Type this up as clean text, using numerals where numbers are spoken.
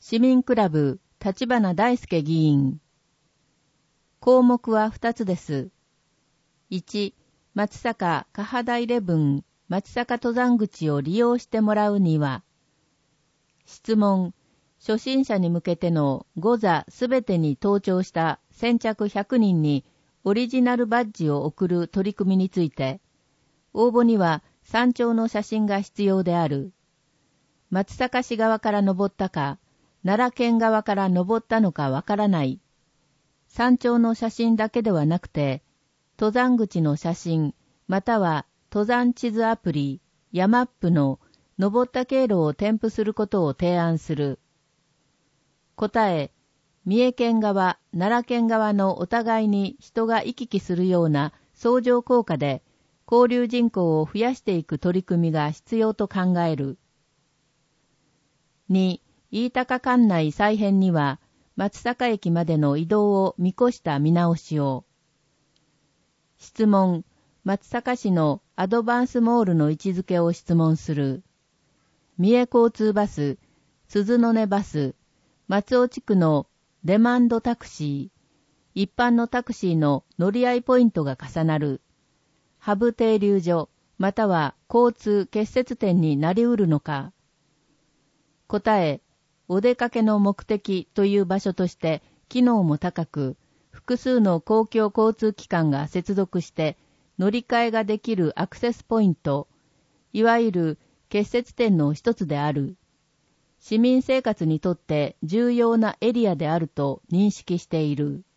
市民クラブ立花大輔議員。項目は2つです。1、松阪カハダイレブン松阪登山口を利用してもらうには、質問、初心者に向けての5座すべてに登頂した先着100人にオリジナルバッジを送る取り組みについて、応募には山頂の写真が必要である。松阪市側から登ったか、奈良県側から登ったのかわからない。山頂の写真だけではなくて、登山口の写真、または登山地図アプリ、ヤマップの登った経路を添付することを提案する。答え、三重県側、奈良県側のお互いに人が行き来するような相乗効果で交流人口を増やしていく取り組みが必要と考える。2、飯高管内再編には松阪駅までの移動を見越した見直しを。質問、松阪市のアドバンスモールの位置づけを質問する。三重交通バス、鈴の根バス、松尾地区のデマンドタクシー、一般のタクシーの乗り合いポイントが重なる。ハブ停留所、または交通結節点になりうるのか。答え、お出かけの目的という場所として機能も高く、複数の公共交通機関が接続して乗り換えができるアクセスポイント、いわゆる結節点の一つである。市民生活にとって重要なエリアであると認識している。